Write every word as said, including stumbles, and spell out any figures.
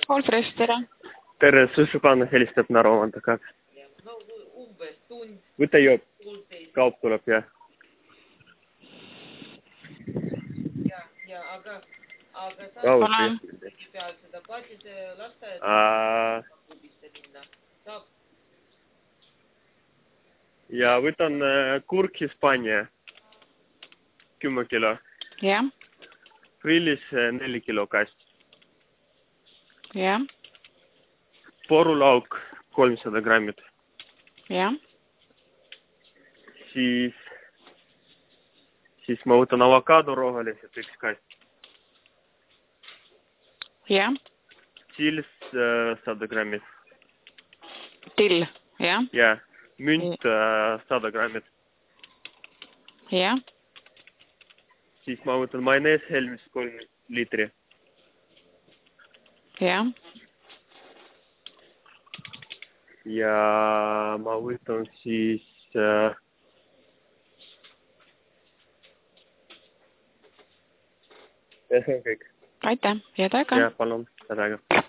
Olfres, tere. Tere, Sušukan helistab Narva. No umbes tund. Võta joob. Kaup tuleb, jah. Ja, ja, aga, aga sa Kaup, peal seda platid lasteaeda jah. klubisse minna. Saab. Ja võtan kurk Hispaania. Kümme kilo. Jah. Frillis neli kilo kast. Jah. Porulauk kolmsada grammit. Jah. Siis, siis ma võtan avokado rohelised üks kast. Jah. Sils sada grammit. Till, jah. Ja, münt sada grammit. Jah. Siis ma võtan majonees Helmis kolm liitri. Jah. Ja ma võtan siis äh, ja see on kõik. Aitäh, head aega. Ja palun, head aega.